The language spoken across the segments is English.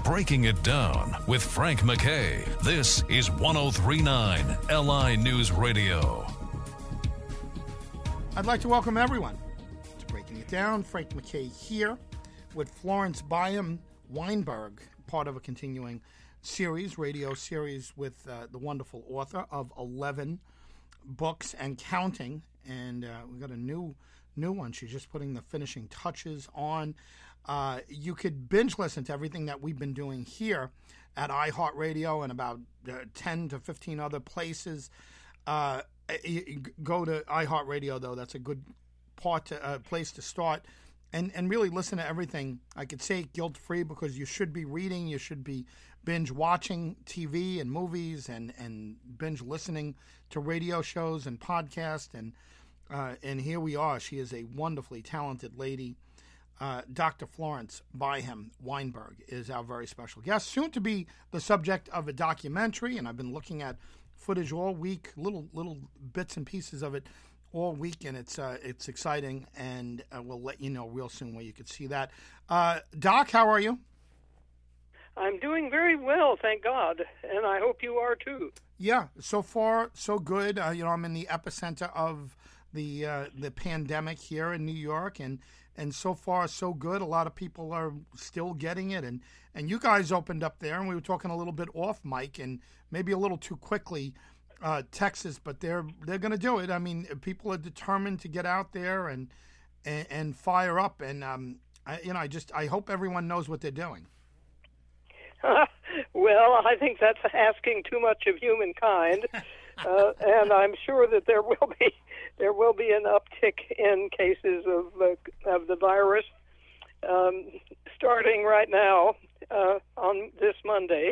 Breaking It Down with Frank McKay. This is 1039 LI News Radio. I'd like to welcome everyone to Breaking It Down. Frank McKay here with Florence Byam Weinberg, part of a continuing radio series with the wonderful author of 11 books and counting. And we've got a new one. She's just putting the finishing touches on. You could binge listen to everything that we've been doing here at iHeartRadio and about 10 to 15 other places. You go to iHeartRadio, though. That's a good place to start and really listen to everything. I could say guilt-free because you should be reading. You should be binge watching TV and movies and binge listening to radio shows and podcasts. And here we are. She is a wonderfully talented lady. Dr. Florence Byam Weinberg is our very special guest, soon to be the subject of a documentary, and I've been looking at footage all week, little bits and pieces of it all week, and it's exciting, and we'll let you know real soon where you could see that. Doc, how are you? I'm doing very well, thank God, and I hope you are too. Yeah, so far so good. I'm in the epicenter of the pandemic here in New York, and so far so good. A lot of people are still getting it, and you guys opened up there, and we were talking a little bit off mic, and maybe a little too quickly, Texas, but they're going to do it. I mean, people are determined to get out there and fire up, and I hope everyone knows what they're doing. Well, I think that's asking too much of humankind, and I'm sure that there will be an uptick in cases of the virus starting right now on this Monday.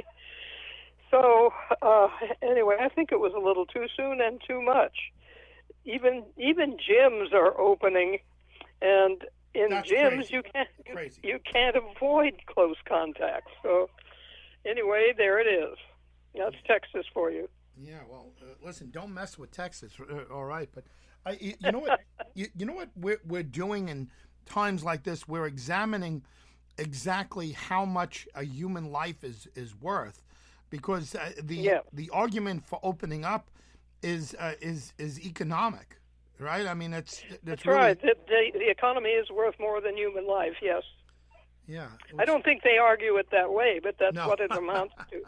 So anyway, I think it was a little too soon and too much. Even gyms are opening, and in That's gyms crazy. you can't avoid close contact. So anyway, there it is. That's Texas for you. Yeah, well, listen, don't mess with Texas, all right? But you know what? you know what we're doing in times like this? We're examining exactly how much a human life is worth, because the argument for opening up is economic, right? I mean, that's really right. The economy is worth more than human life. Yes. Yeah. I don't think they argue it that way, but that's what it amounts to.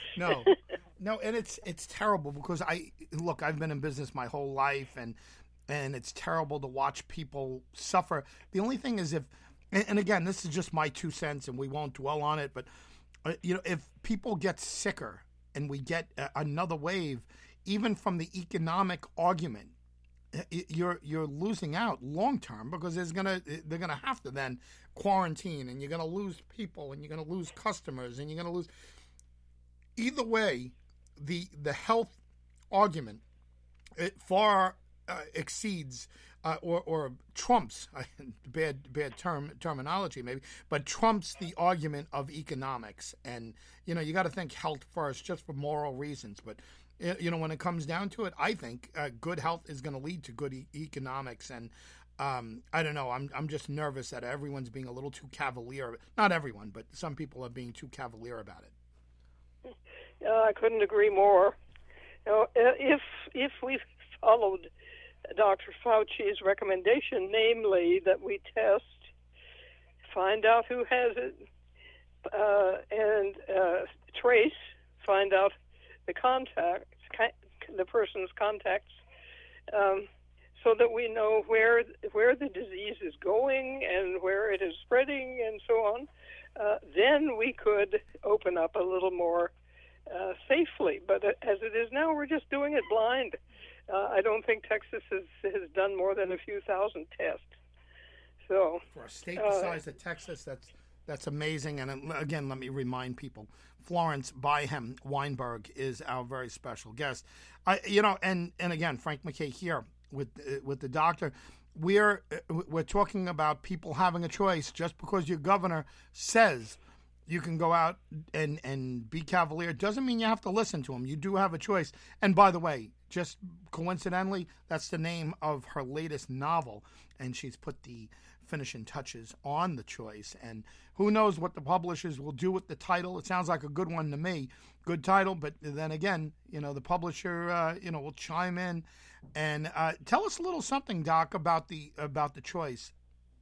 No, and it's terrible because I've been in business my whole life, and it's terrible to watch people suffer. The only thing is and again, this is just my 2 cents, and we won't dwell on it, but if people get sicker and we get another wave, even from the economic argument, you're losing out long term, because they're gonna have to then quarantine, and you're gonna lose people, and you're gonna lose customers, and you're gonna lose. Either way, the health argument far exceeds or trumps bad terminology maybe, but trumps the argument of economics. And you got to think health first, just for moral reasons. But when it comes down to it, I think good health is going to lead to good economics. And I don't know. I'm just nervous that everyone's being a little too cavalier. Not everyone, but some people are being too cavalier about it. I couldn't agree more. If we followed Dr. Fauci's recommendation, namely that we test, find out who has it, and trace, find out the person's contacts, so that we know where the disease is going and where it is spreading and so on, then we could open up a little more safely. But as it is now, we're just doing it blind. I don't think Texas has done more than a few thousand tests. So for a state the size of Texas, that's amazing. And again, let me remind people, Florence Byam Weinberg is our very special guest. And again, Frank McKay here with the doctor. We're talking about people having a choice. Just because your governor says you can go out and be cavalier doesn't mean you have to listen to him. You do have a choice. And by the way, just coincidentally, that's the name of her latest novel, and she's put the finishing touches on the choice. And who knows what the publishers will do with the title. It sounds like a good one to me. Good title, but then again, the publisher, will chime in. And tell us a little something, Doc, about the choice.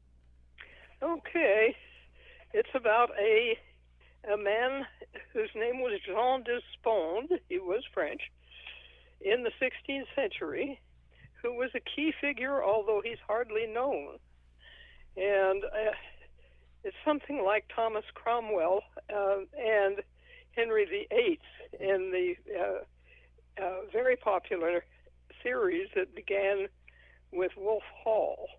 Okay. It's about a man whose name was Jean Despondes. He was French in the 16th century, who was a key figure, although he's hardly known. And it's something like Thomas Cromwell and Henry VIII in the very popular series that began with Wolf Hall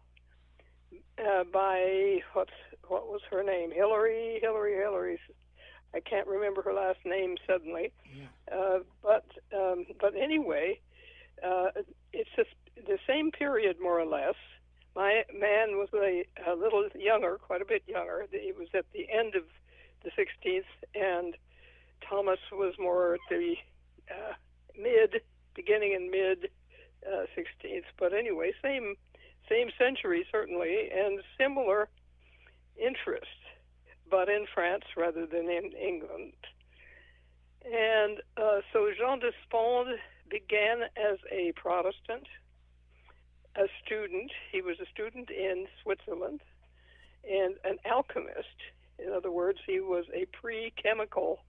by, what was her name? Hillary. I can't remember her last name suddenly. Yeah. But anyway, it's the same period, more or less. My man was a little younger, quite a bit younger. He was at the end of the 16th, and Thomas was more at the beginning and mid 16th. But anyway, same century certainly, and similar interest, but in France rather than in England. And so Jean Despondes began as a Protestant, a student. He was a student in Switzerland and an alchemist. In other words, he was a pre-chemical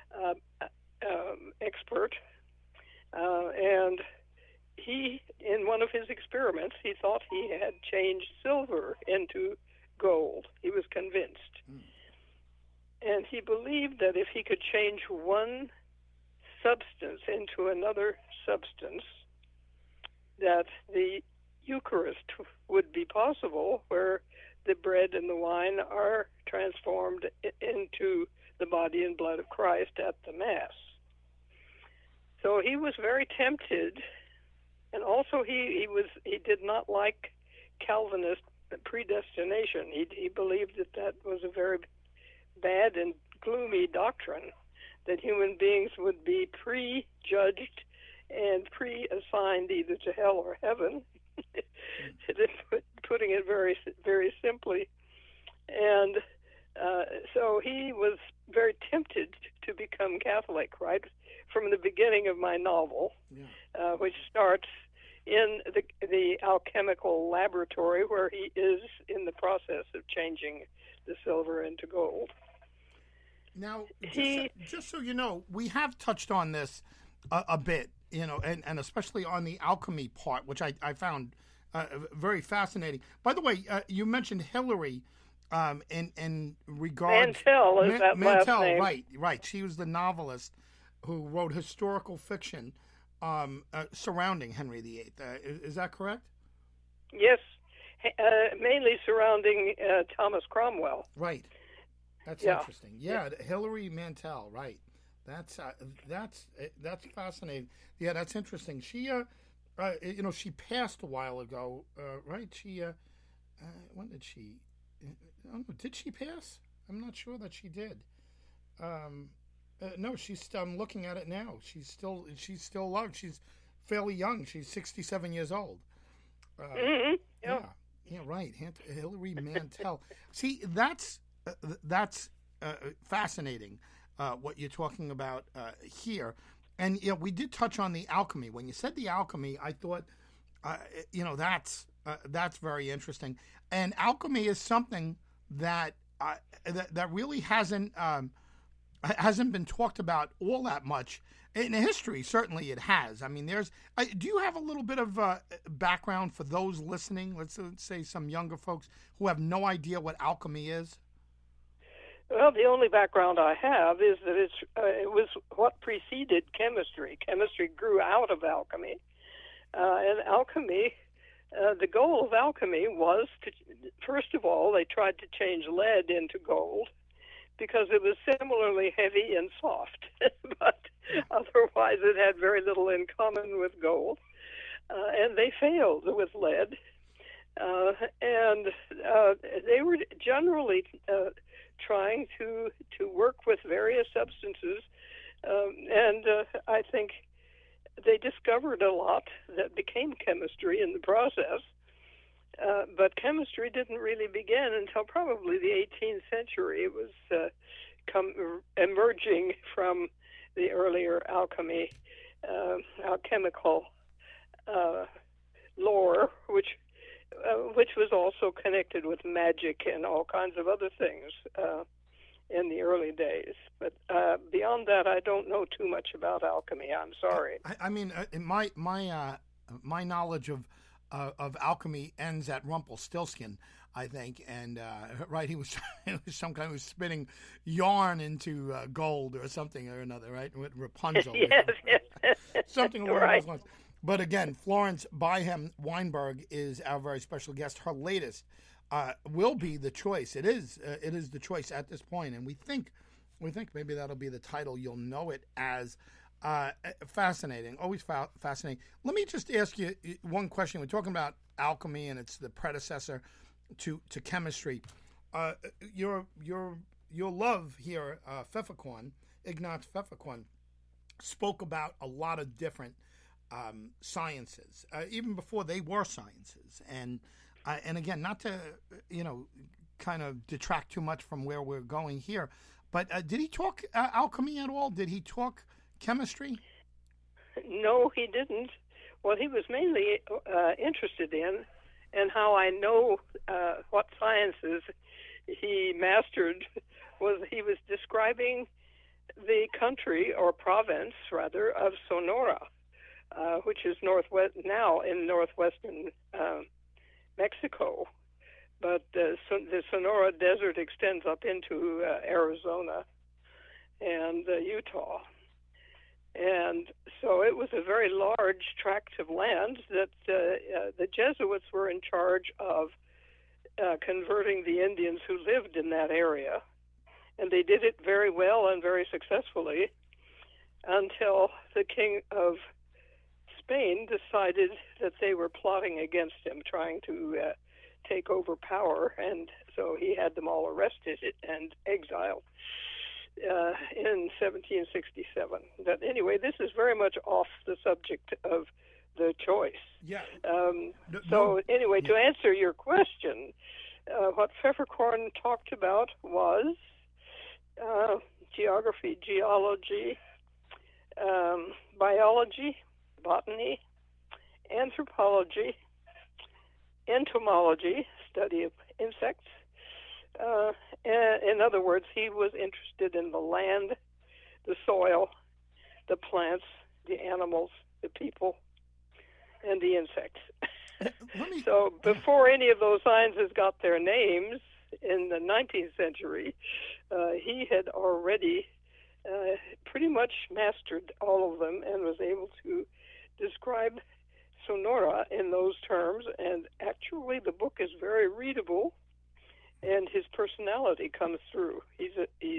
expert. And he, in one of his experiments, he thought he had changed silver into gold. He was convinced. And he believed that if he could change one substance into another substance, that the Eucharist would be possible, where the bread and the wine are transformed into the body and blood of Christ at the Mass. So he was very tempted, and also he did not like Calvinist predestination. He believed that was a very bad and gloomy doctrine, that human beings would be prejudged and pre-assigned either to hell or heaven, putting it very, very simply. And so he was very tempted to become Catholic, right, from the beginning of my novel, which starts in the alchemical laboratory where he is in the process of changing the silver into gold. Now, just so you know, we have touched on this a bit, and especially on the alchemy part, which I found very fascinating. By the way, you mentioned Hillary in regards... Mantel is that last name. Right. She was the novelist who wrote historical fiction surrounding Henry VIII. Is that correct? Yes, mainly surrounding Thomas Cromwell. Right. That's interesting. Yeah, Hillary Mantel. Right. That's fascinating. Yeah, that's interesting. She she passed a while ago. Right. She when did she? Did she pass? I'm not sure that she did. No, she's. I'm looking at it now. She's still alive. She's fairly young. She's 67 years old. Yeah, right. Hillary Mantel. See, that's fascinating. What you're talking about here, and we did touch on the alchemy. When you said the alchemy, I thought, that's very interesting. And alchemy is something that really hasn't been talked about all that much in history. Certainly, it has. I mean, do you have a little bit of background for those listening? Let's say some younger folks who have no idea what alchemy is. Well, the only background I have is that it was what preceded chemistry. Chemistry grew out of alchemy, and alchemy. The goal of alchemy was to, first of all, they tried to change lead into gold, because it was similarly heavy and soft, but otherwise it had very little in common with gold. And they failed with lead. And they were generally trying to work with various substances. And I think they discovered a lot that became chemistry in the process. But chemistry didn't really begin until probably the 18th century. It was emerging from the earlier alchemical lore, which was also connected with magic and all kinds of other things in the early days. But beyond that, I don't know too much about alchemy. I'm sorry. I mean, my knowledge of alchemy ends at Rumpelstiltskin, I think, and right, he was some kind of spinning yarn into gold or something or another, right? With Rapunzel, yes. something along right. those lines. But again, Florence Byham Weinberg is our very special guest. Her latest will be The Choice. It is The Choice at this point, and we think maybe that'll be the title. You'll know it as. Fascinating, always fascinating. Let me just ask you one question. We're talking about alchemy, and it's the predecessor to chemistry. Your love here, Pfefferkorn, Ignaz Pfefferkorn, spoke about a lot of different sciences, even before they were sciences. And again, not to kind of detract too much from where we're going here, but did he talk alchemy at all? Did he talk chemistry? No, he didn't. What he was mainly interested in, and how I know what sciences he mastered, was he was describing the country, or province rather, of Sonora, which is now in northwestern Mexico. But the Sonora Desert extends up into Arizona and Utah. And so it was a very large tract of land that the Jesuits were in charge of converting the Indians who lived in that area. And they did it very well and very successfully until the King of Spain decided that they were plotting against him, trying to take over power. And so he had them all arrested and exiled in 1767. But anyway, this is very much off the subject of The Choice. Yeah. Anyway, to answer your question, what Pfefferkorn talked about was geography, geology, biology, botany, anthropology, entomology, study of insects. In other words, he was interested in the land, the soil, the plants, the animals, the people, and the insects. So before any of those sciences got their names in the 19th century, he had already pretty much mastered all of them and was able to describe Sonora in those terms. And actually, the book is very readable, and his personality comes through. He's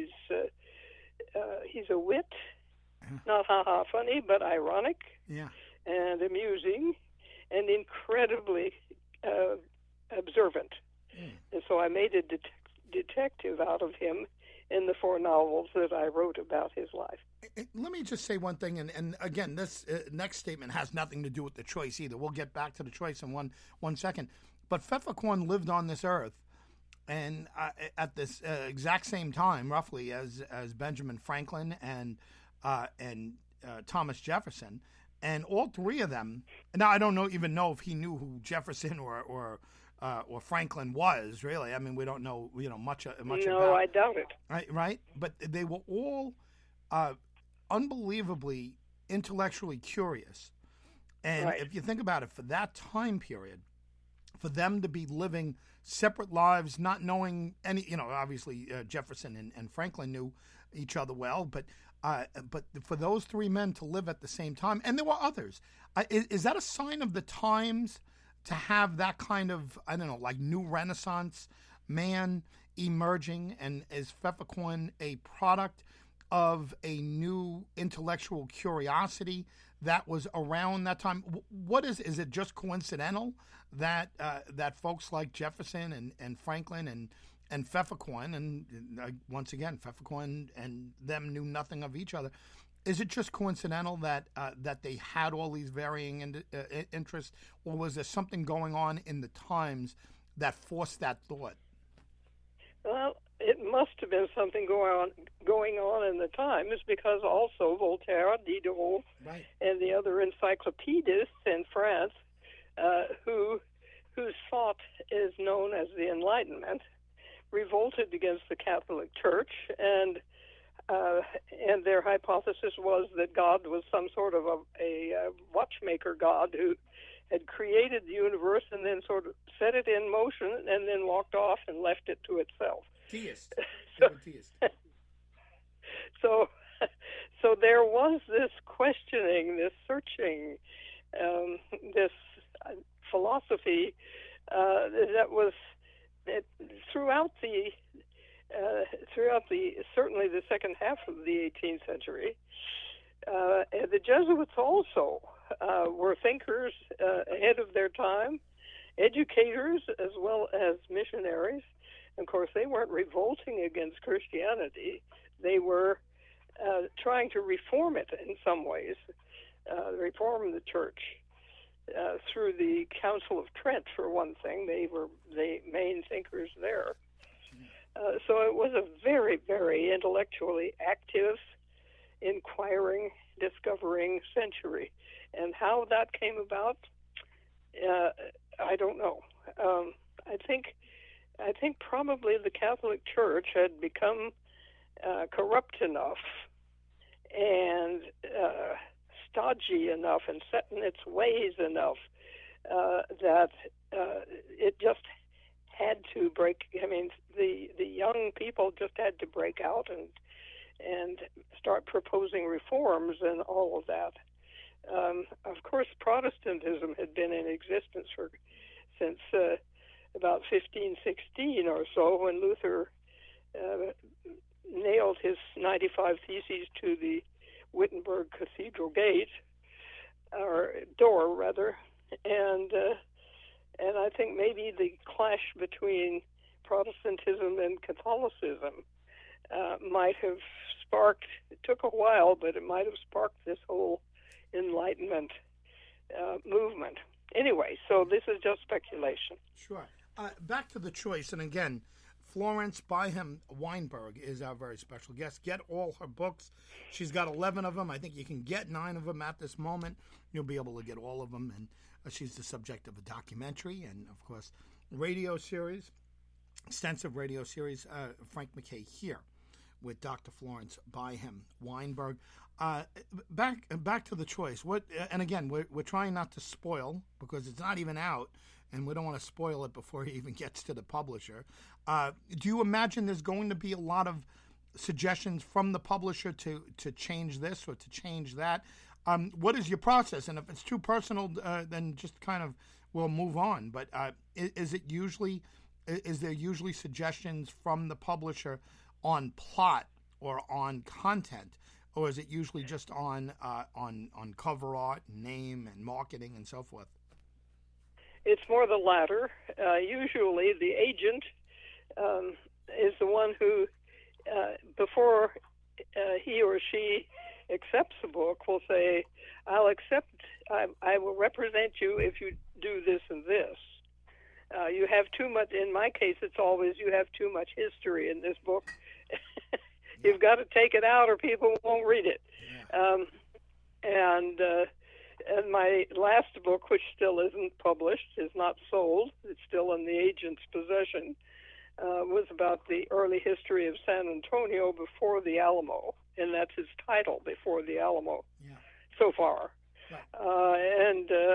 a wit, not ha-ha funny, but ironic, and amusing, and incredibly observant. And so I made a detective out of him in the 4 novels that I wrote about his life. Let me just say one thing, and again, this next statement has nothing to do with The Choice either. We'll get back to The Choice in one second. But Pfefferkorn lived on this earth, and at this exact same time, roughly, as Benjamin Franklin and Thomas Jefferson, and all 3 of them. Now, I don't even know if he knew who Jefferson or Franklin was, really. I mean, we don't know much about. No, I doubt it. Right, but they were all unbelievably intellectually curious, and if you think about it, for that time period, for them to be living separate lives, not knowing any, obviously Jefferson and Franklin knew each other well, but for those 3 men to live at the same time, and there were others, is that a sign of the times to have that kind of, I don't know, like new Renaissance man emerging? And is Pfefferkorn a product of a new intellectual curiosity that was around that time? What is it just coincidental that folks like Jefferson and Franklin and Pfefferkorn, and once again, Pfefferkorn and them knew nothing of each other, Is it just coincidental that that they had all these varying interests, or was there something going on in the times that forced that thought? Well, it must have been something going on in the times, because also Voltaire, Diderot, Right. and the other encyclopedists in France, whose thought is known as the Enlightenment, revolted against the Catholic Church, and their hypothesis was that God was some sort of a watchmaker God who had created the universe and then sort of set it in motion and then walked off and left it to itself. Theist. Theist. So there was this questioning, this searching, this philosophy that was throughout certainly the second half of the 18th century. And the Jesuits also were thinkers ahead of their time, educators as well as missionaries. Of course, they weren't revolting against Christianity. They were trying to reform it in some ways, reform the church through the Council of Trent, for one thing. They were the main thinkers there. So it was a very, very intellectually active, inquiring, discovering century. And how that came about, I don't know. I think probably the Catholic Church had become corrupt enough and stodgy enough and set in its ways enough that it just had to break. I mean, the young people just had to break out and start proposing reforms and all of that. Of course, Protestantism had been in existence since about 1516 or so, when Luther nailed his 95 Theses to the Wittenberg Cathedral gate, or door rather, and I think maybe the clash between Protestantism and Catholicism might have sparked. It took a while, but it might have sparked this whole Enlightenment movement. Anyway, so this is just speculation. Sure. Back to the choice, and again, Florence Byham Weinberg is our very special guest. Get all her books. She's got 11 of them. I think you can get 9 of them at this moment. You'll be able to get all of them, and she's the subject of a documentary and, of course, radio series, extensive radio series, Frank MacKay Here, with Dr. Florence Byham Weinberg. Back to the choice. And again, we're trying not to spoil, because it's not even out, and we don't want to spoil it before it even gets to the publisher. Do you imagine there's going to be a lot of suggestions from the publisher to change this or to change that? What is your process? And if it's too personal, then just kind of we'll move on. But is there usually suggestions from the publisher on plot or on content, or is it usually just on cover art, name, and marketing and so forth? It's more the latter. Usually the agent is the one who, before he or she accepts the book, will say, I will represent you if you do this and this. You have too much, in my case, it's always, you have too much history in this book. You've got to take it out or people won't read it. Yeah. And my last book, which still isn't published, is not sold, it's still in the agent's possession, was about the early history of San Antonio before the Alamo, and that's its title, Before the Alamo, so far. Right.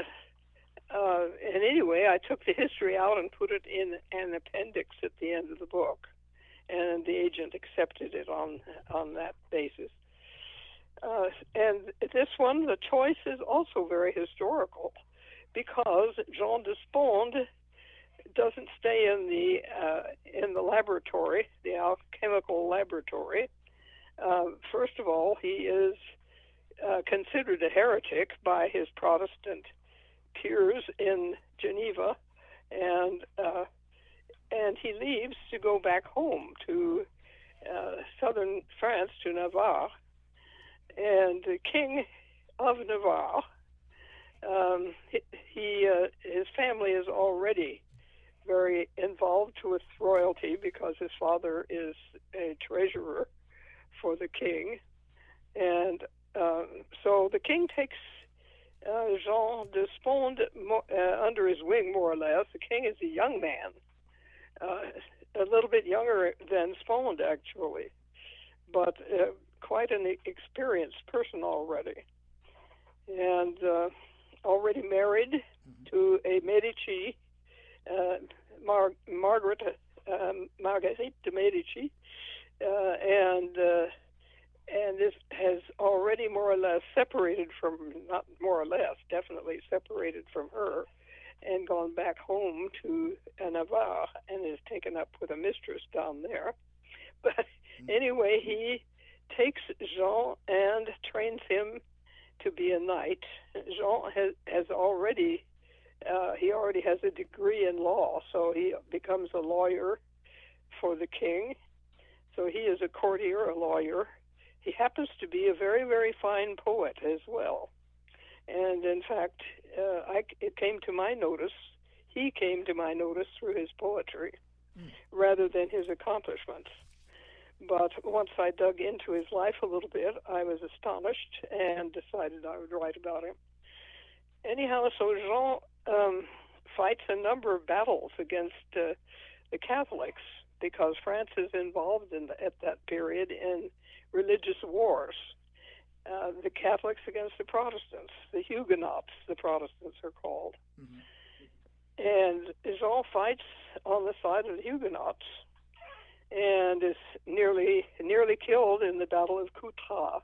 And anyway, I took the history out and put it in an appendix at the end of the book, and the agent accepted it on that basis. And this one, the choice is also very historical, because Jean Despondes doesn't stay in the laboratory, the alchemical laboratory. First of all, he is considered a heretic by his Protestant peers in Geneva, and he leaves to go back home to southern France, to Navarre. And the King of Navarre, his family is already very involved with royalty because his father is a treasurer for the king. And so the king takes Jean de Sponde under his wing, more or less. The king is a young man, a little bit younger than Sponde, actually, but quite an experienced person already. And already married to a Medici, Marguerite de Medici, and this has already more or less separated from, not more or less, definitely separated from her, and gone back home to Navarre and is taken up with a mistress down there. But anyway, he takes Jean and trains him to be a knight. Jean has already has a degree in law, so he becomes a lawyer for the king. So he is a courtier, a lawyer. He happens to be a very, very fine poet as well. And in fact, he came to my notice through his poetry rather than his accomplishments. But once I dug into his life a little bit, I was astonished and decided I would write about him. Anyhow, so Jean fights a number of battles against the Catholics because France is involved at that period in religious wars. The Catholics against the Protestants, the Huguenots, the Protestants are called. Mm-hmm. And Jean fights on the side of the Huguenots and is nearly killed in the Battle of Coutras.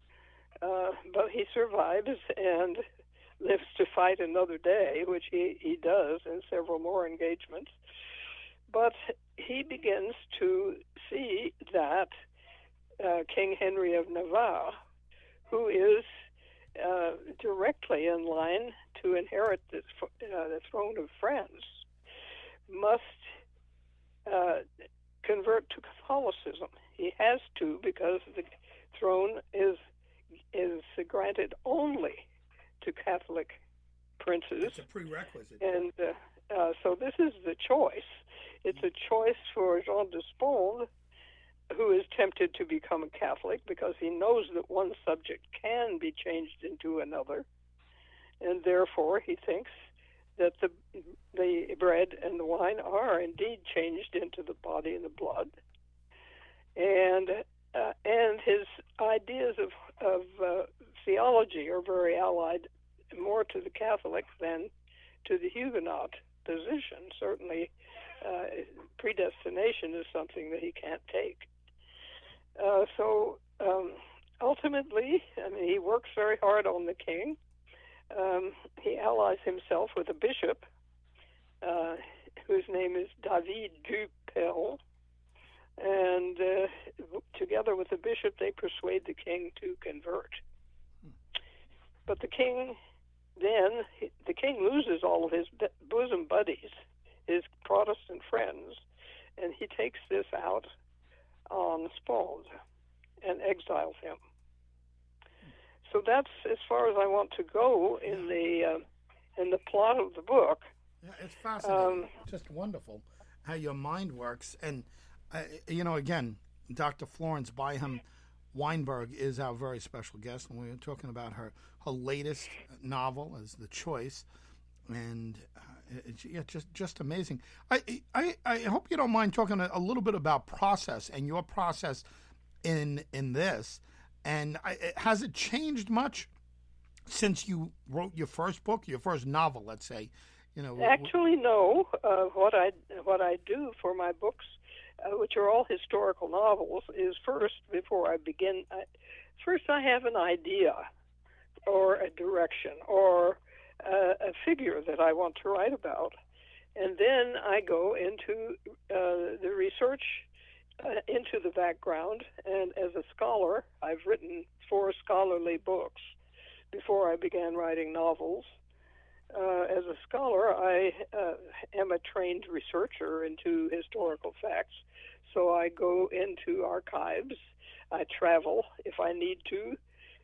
But he survives and lives to fight another day, which he does in several more engagements. But he begins to see that King Henry of Navarre, who is directly in line to inherit the throne of France, must convert to Catholicism. He has to, because the throne is granted only to Catholic princes. It's a prerequisite. And so this is the choice. It's a choice for Jean de Sponde, who is tempted to become a Catholic because he knows that one subject can be changed into another, and therefore he thinks that the bread and the wine are indeed changed into the body and the blood, and his ideas of theology are very allied more to the Catholic than to the Huguenot position. Certainly, predestination is something that he can't take. So ultimately, he works very hard on the king. He allies himself with a bishop whose name is David Duperron, and together with the bishop, they persuade the king to convert. But the king loses all of his bosom buddies, his Protestant friends, and he takes this out on Sponde and exiles him. So that's as far as I want to go in the plot of the book. Yeah, it's fascinating. Just wonderful how your mind works. And again, Dr. Florence Byham Weinberg is our very special guest, and we're talking about her latest novel as The Choice, and it's just amazing. I hope you don't mind talking a little bit about process and your process in this, and has it changed much since you wrote your first book, your first novel, let's say? Actually, no. What I do for my books, which are all historical novels, is first, before I begin, I have an idea or a direction or a figure that I want to write about. And then I go into the research into the background. And as a scholar, I've written 4 scholarly books before I began writing novels. As a scholar, I am a trained researcher into historical facts. So I go into archives. I travel, if I need to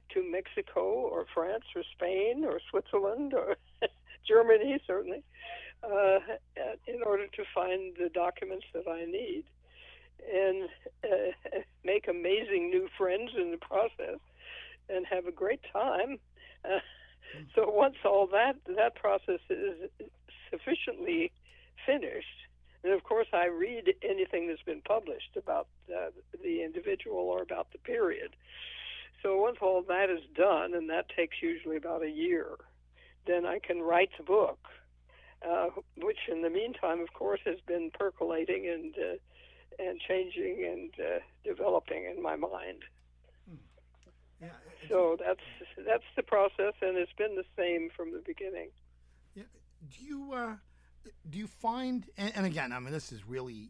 to Mexico or France or Spain or Switzerland or Germany, certainly, in order to find the documents that I need, and make amazing new friends in the process, and have a great time. So once all that process is sufficiently finished, and of course I read anything that's been published about the individual or about the period. So once all that is done, and that takes usually about a year, then I can write the book, which in the meantime, of course, has been percolating and changing and developing in my mind. Yeah, so that's the process, and it's been the same from the beginning. Yeah. Do you find, and again, I mean, this is really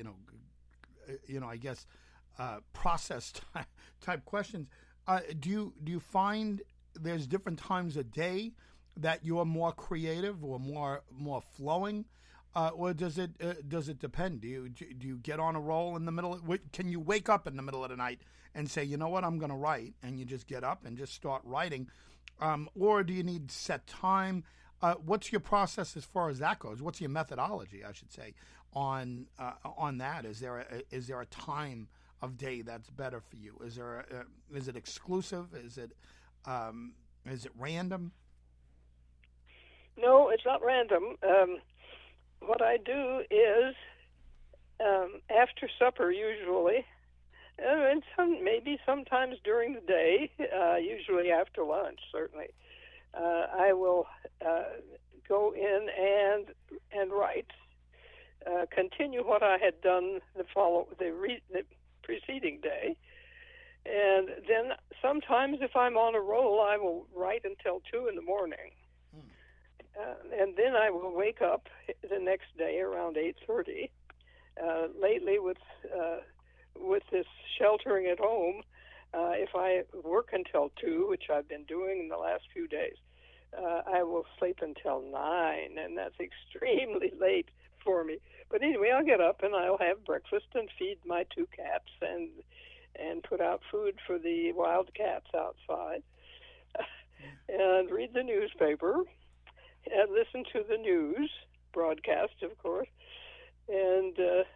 I guess process type questions. Do you find there's different times a day that you're more creative or more flowing, or does it depend? Do you get on a roll in the middle? Can you wake up in the middle of the night and say, you know what, I'm going to write, and you just get up and just start writing, or do you need set time? What's your process as far as that goes? What's your methodology, I should say, on that? Is there a time of day that's better for you? Is it exclusive? Is it random? No, it's not random. What I do is after supper usually, and maybe sometimes during the day, usually after lunch, certainly, I will go in and write, continue what I had done the preceding day, and then sometimes if I'm on a roll, I will write until 2 in the morning. And then I will wake up the next day around 8:30. Lately, with this sheltering at home, if I work until 2, which I've been doing in the last few days, I will sleep until 9, and that's extremely late for me. But anyway, I'll get up and I'll have breakfast and feed my 2 cats and put out food for the wild cats outside, and read the newspaper. And listen to the news broadcast, of course, and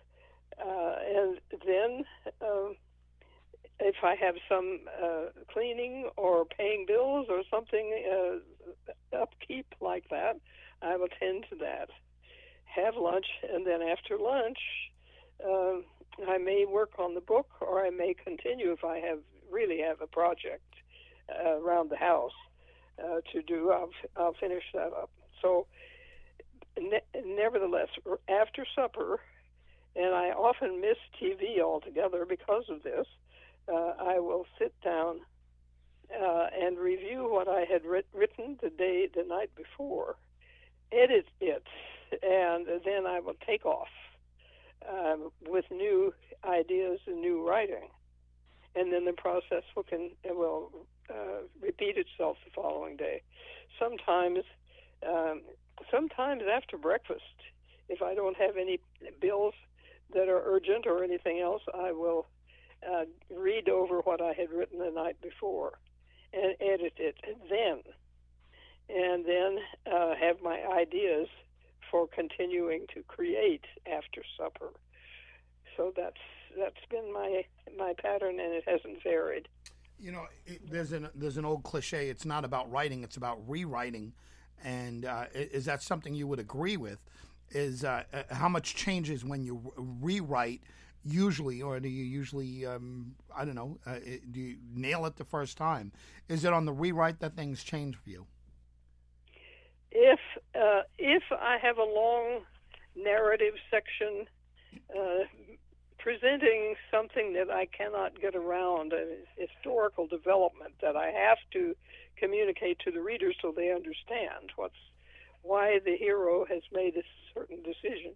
then if I have some cleaning or paying bills or something upkeep like that, I will tend to that. Have lunch, and then after lunch, I may work on the book, or I may continue if I really have a project around the house to do. I'll finish that up. So, nevertheless, after supper, and I often miss TV altogether because of this, I will sit down and review what I had written the night before, edit it, and then I will take off with new ideas and new writing, and then the process will repeat itself the following day. Sometimes after breakfast, if I don't have any bills that are urgent or anything else, I will read over what I had written the night before and edit it and then have my ideas for continuing to create after supper. So that's been my pattern, and it hasn't varied. You know, there's an old cliche. It's not about writing; it's about rewriting. And is that something you would agree with? Is how much changes when you rewrite usually, or do you usually I don't know? Do you nail it the first time? Is it on the rewrite that things change for you? If I have a long narrative section presenting something that I cannot get around, a historical development that I have to communicate to the reader so they understand why the hero has made a certain decision,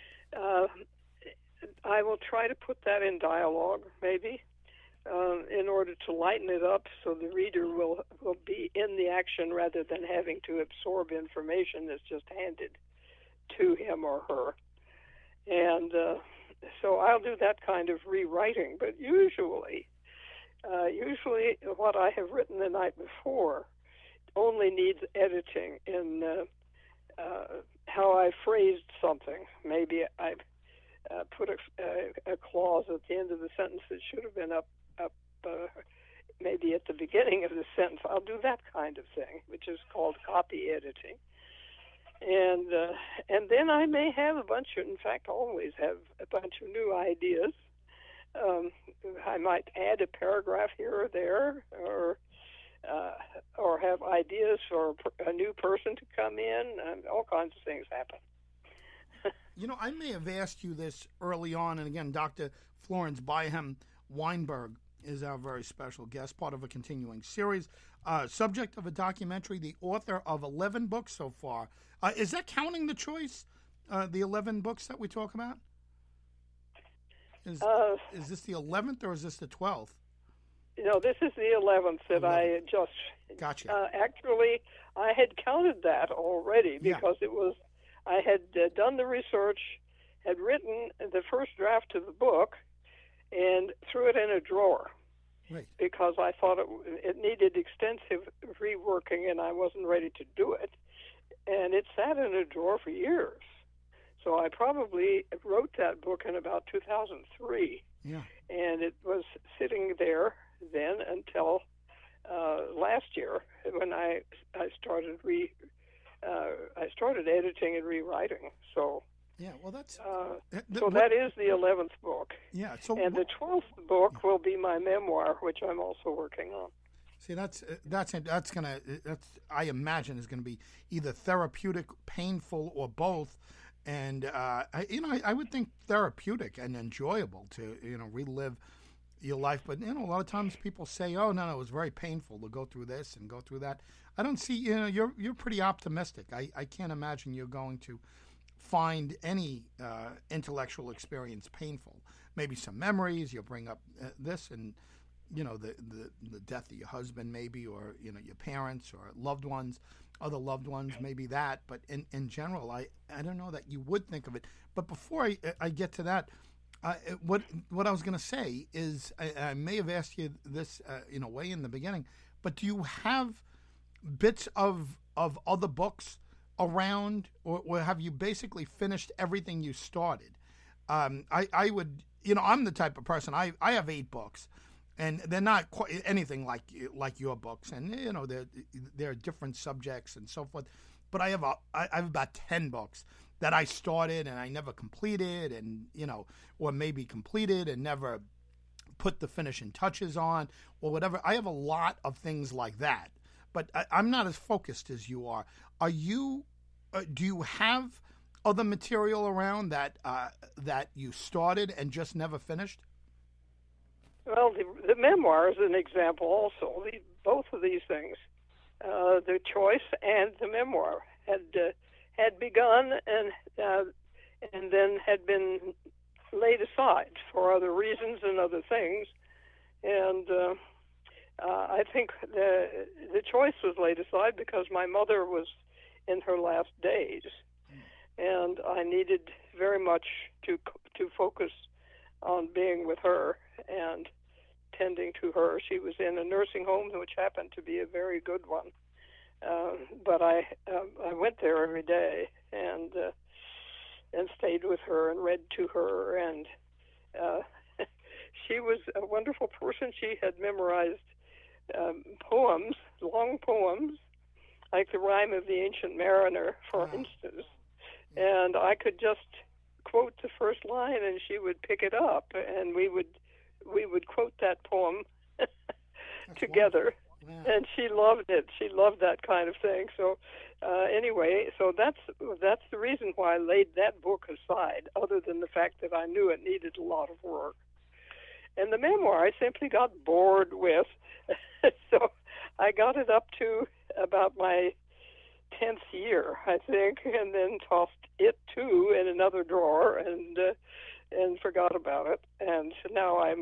I will try to put that in dialogue, maybe, in order to lighten it up so the reader will be in the action rather than having to absorb information that's just handed to him or her. And so I'll do that kind of rewriting, but usually Usually what I have written the night before only needs editing in how I phrased something. Maybe I put a clause at the end of the sentence that should have been up maybe at the beginning of the sentence. I'll do that kind of thing, which is called copy editing. And then I may have in fact always have a bunch of new ideas. I might add a paragraph here or there, or have ideas for a new person to come in. All kinds of things happen. I may have asked you this early on, and again, Dr. Florence Byham Weinberg is our very special guest, part of a continuing series. Subject of a documentary, the author of 11 books so far. Is that counting the choice, the 11 books that we talk about? Is this the 11th or is this the 12th? This is the 11th that 11th. I just... Gotcha. Actually, I had counted that already because it was... I had done the research, had written the first draft of the book, and threw it in a drawer. Right. Because I thought it needed extensive reworking, and I wasn't ready to do it. And it sat in a drawer for years. So I probably wrote that book in about 2003. Yeah. And it was sitting there then until last year when I started I started editing and rewriting. So yeah, well that's that is the 11th book. Yeah. So and the 12th book will be my memoir, which I'm also working on. See, that's I imagine is gonna be either therapeutic, painful, or both. And I would think therapeutic and enjoyable to relive your life. But a lot of times people say, "Oh no, it was very painful to go through this and go through that." I don't see. You're pretty optimistic. I can't imagine you're going to find any intellectual experience painful. Maybe some memories. You'll bring up this and the death of your husband, maybe, or your parents or loved ones. Other loved ones, maybe that, but in general, I don't know that you would think of it. But before I get to that, what I was going to say is I may have asked you this way in the beginning, but do you have bits of other books around, or have you basically finished everything you started? I would, I'm the type of person, I have 8 books. And they're not quite anything like your books, and they're different subjects and so forth. But I have about 10 books that I started and I never completed, and or maybe completed and never put the finishing touches on, or whatever. I have a lot of things like that, but I'm not as focused as you are. Are you? Do you have other material around that you started and just never finished? Well, the memoir is an example also. Both of these things, the choice and the memoir, had begun and then had been laid aside for other reasons and other things. And I think the choice was laid aside because my mother was in her last days, and I needed very much to focus on being with her and tending to her. She was in a nursing home, which happened to be a very good one. But I went there every day and stayed with her and read to her. And she was a wonderful person. She had memorized poems, long poems, like the Rime of the Ancient Mariner, for instance. And I could just quote the first line, and she would pick it up, and we would quote that poem together. And she loved it. She loved that kind of thing. So anyway, so that's the reason why I laid that book aside, other than the fact that I knew it needed a lot of work. And the memoir I simply got bored with. So I got it up to about my 10th year, I think, and then tossed it too in another drawer and forgot about it. And so now I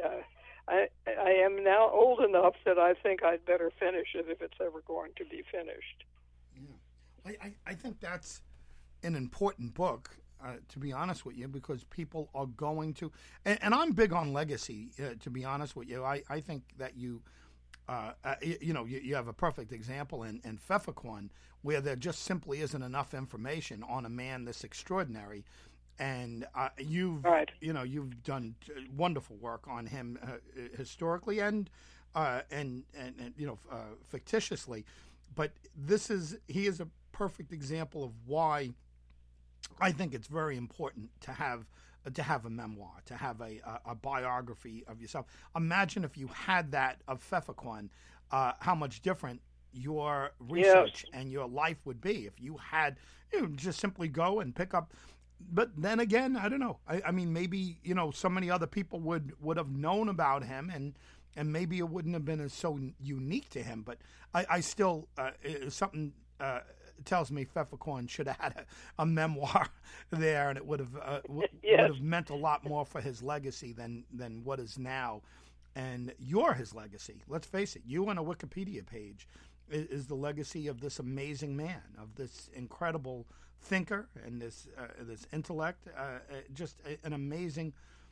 am now old enough that I think I'd better finish it if it's ever going to be finished. Yeah, I think that's an important book. to be honest with you, because people are going to, and I'm big on legacy, to be honest with you. I think that you have a perfect example in Pfefferkorn, where there just simply isn't enough information on a man this extraordinary. And you've done wonderful work on him historically and fictitiously, but he is a perfect example of why I think it's very important to have a memoir, to have a biography of yourself. Imagine if you had that of Pfefferkorn, how much different your research and your life would be if you had just simply go and pick up. But then again, I don't know. I mean, maybe so many other people would have known about him, and maybe it wouldn't have been so unique to him. But I still something tells me Pfefferkorn should have had a memoir there, and it would have meant a lot more for his legacy than what is now. And you're his legacy. Let's face it. You on a Wikipedia page is the legacy of this amazing man, of this incredible thinker and this intellect, just an amazing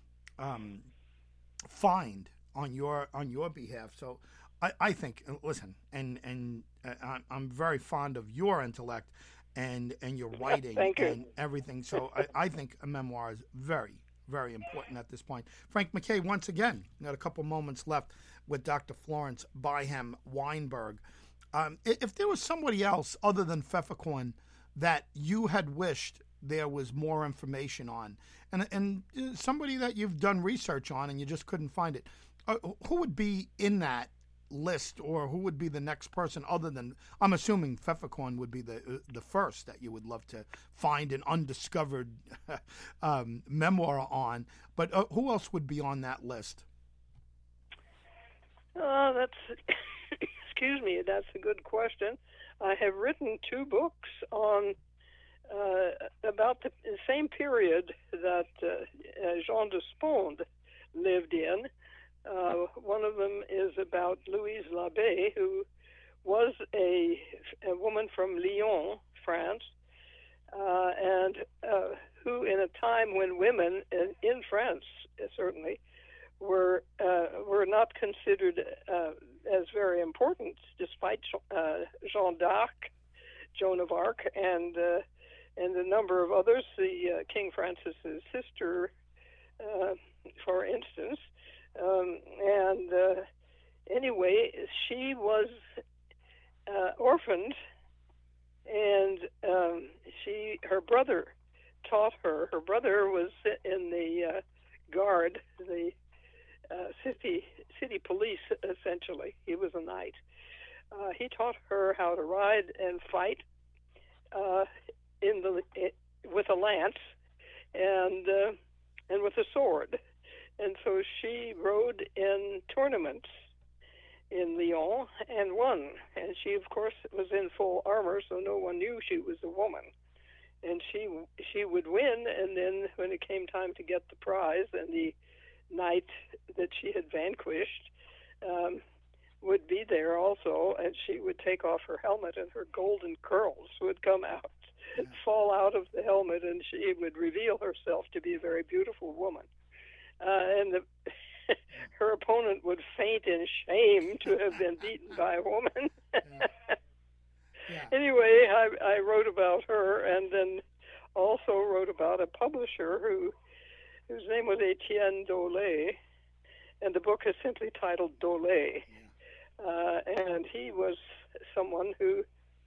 find on your behalf. So I think, listen, and I'm very fond of your intellect and your writing and everything. So I think a memoir is very, very important at this point. Frank MacKay, once again, got a couple moments left with Dr. Florence Byham Weinberg. If there was somebody else other than Pfefferkorn that you had wished there was more information on, and somebody that you've done research on and you just couldn't find it, who would be in that list, or who would be the next person other than, I'm assuming Pfefferkorn would be the first that you would love to find an undiscovered memoir on, but who else would be on that list? That's excuse me, that's a good question. I have written 2 books on about the same period that Jean de Sponde lived in. One of them is about Louise Labbé, who was a woman from Lyon, France, and who, in a time when women in France certainly were not considered as very important, despite Jeanne d'Arc, Joan of Arc, and a number of others. The King Francis's sister, for instance. Anyway, she was orphaned, and her brother taught her. Her brother was in the guard, the city police, essentially. He was a knight. He taught her how to ride and fight with a lance and with a sword. And so she rode in tournaments in Lyon and won. And she, of course, was in full armor, so no one knew she was a woman. And she would win, and then when it came time to get the prize, and the knight that she had vanquished would be there also, and she would take off her helmet, and her golden curls would come out, fall out of the helmet, and she would reveal herself to be a very beautiful woman. Her opponent would faint in shame to have been beaten by a woman. Anyway, I wrote about her, and then also wrote about a publisher whose name was Etienne Dolet, and the book is simply titled Dolet. And he was someone who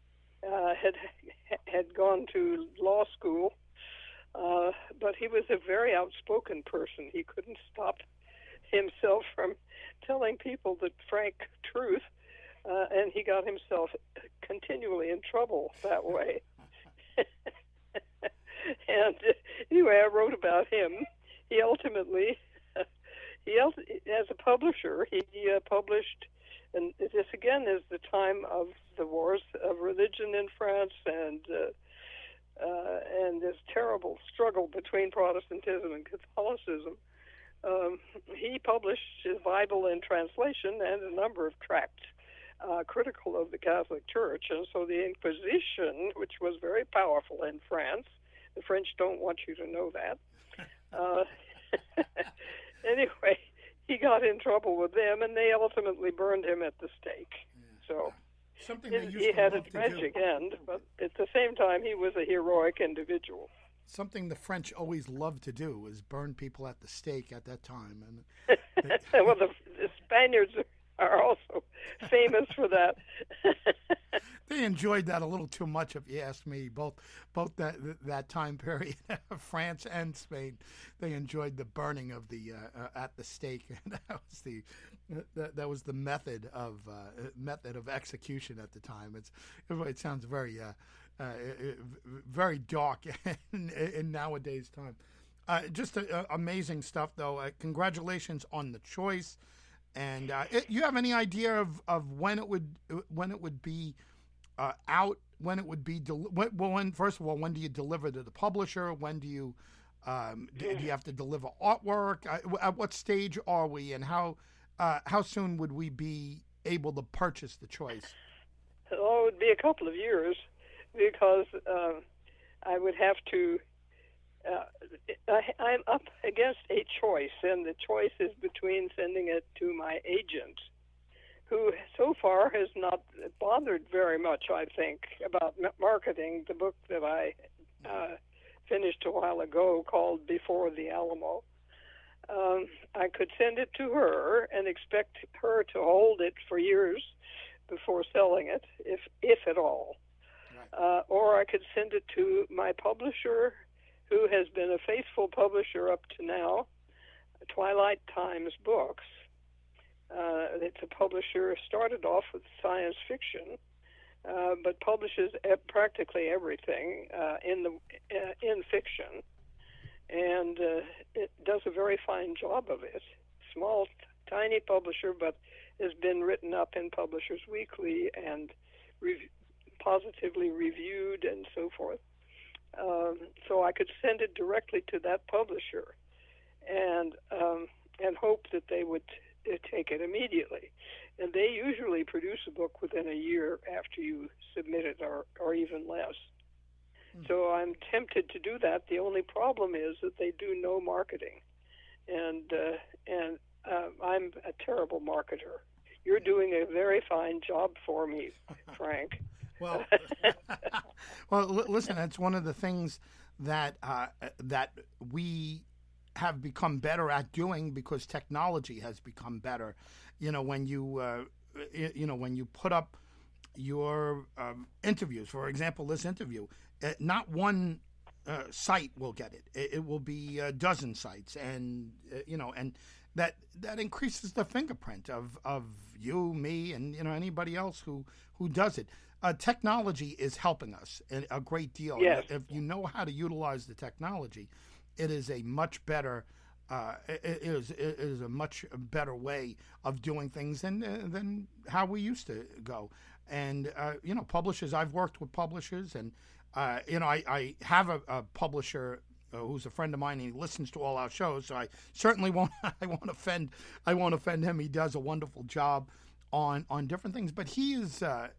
had gone to law school, but he was a very outspoken person. He couldn't stop himself from telling people the frank truth, and he got himself continually in trouble that way. And anyway, I wrote about him. He ultimately, as a publisher, he published, and this again is the time of the wars of religion in France and this terrible struggle between Protestantism and Catholicism. He published his Bible in translation and a number of tracts critical of the Catholic Church. And so the Inquisition, which was very powerful in France, The French don't want you to know that. Anyway, he got in trouble with them, and they ultimately burned him at the stake. So he had a tragic end, but at the same time, he was a heroic individual. Something the French always loved to do was burn people at the stake at that time. And well, the Spaniards are also famous for that. They enjoyed that a little too much, if you ask me. Both that time period, France and Spain, they enjoyed the burning of the at the stake. That was the method of execution at the time. It sounds very very dark in nowadays time. Just amazing stuff, though. Congratulations on the choice. And you have any idea of when it would be out? When it would be first of all, when do you deliver to the publisher? When do you do you have to deliver artwork? At what stage are we, and how soon would we be able to purchase the choice? Oh, it would be a couple of years, because I would have to. I'm up against a choice, and the choice is between sending it to my agent, who so far has not bothered very much, I think, about marketing the book that I finished a while ago called Before the Alamo. I could send it to her and expect her to hold it for years before selling it, if at all. Right. Or I could send it to my publisher, who has been a faithful publisher up to now, Twilight Times Books. It's a publisher, started off with science fiction, but publishes practically everything in fiction, and it does a very fine job of it. Small, tiny publisher, but has been written up in Publishers Weekly and positively reviewed and so forth. So I could send it directly to that publisher, and hope that they would take it immediately. And they usually produce a book within a year after you submit it, or even less. Mm-hmm. So I'm tempted to do that. The only problem is that they do no marketing, and I'm a terrible marketer. You're doing a very fine job for me, Frank. Well, listen, it's one of the things that we have become better at doing, because technology has become better. When you put up your interviews, for example, this interview, not one site will get it. It will be a dozen sites, and that increases the fingerprint of you, me, and anybody else who does it. Technology is helping us a great deal. Yes. If you know how to utilize the technology, it is a much better it is a much better way of doing things than how we used to go. And publishers, I've worked with publishers, and I have a publisher who's a friend of mine, and he listens to all our shows, so I certainly won't offend him. He does a wonderful job on different things, but he is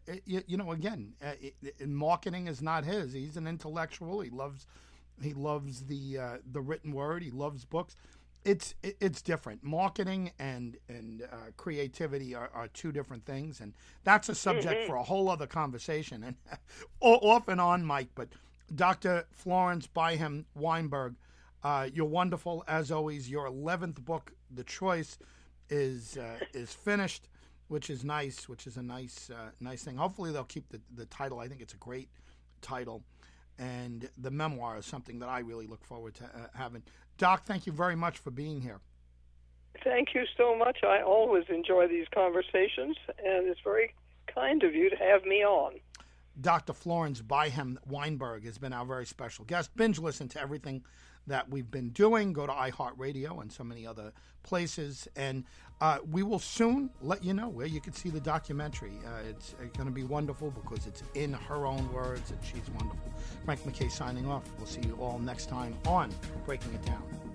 marketing is not his. He's an intellectual. He loves the written word. He loves books. It's different. Marketing and creativity are two different things, and that's a subject for a whole other conversation, and off and on, Mike. But Dr. Florence Byhem Weinberg, you're wonderful as always. Your 11th book, The Choice, is finished, which is nice. Which is a nice thing. Hopefully they'll keep the title. I think it's a great title, and the memoir is something that I really look forward to having. Doc, thank you very much for being here. Thank you so much. I always enjoy these conversations, and it's very kind of you to have me on. Dr. Florence Byhem Weinberg has been our very special guest. Binge listen to everything that we've been doing. Go to iHeartRadio and so many other places. And we will soon let you know where you can see the documentary. It's going to be wonderful because it's in her own words, and she's wonderful. Frank McKay signing off. We'll see you all next time on Breaking It Down.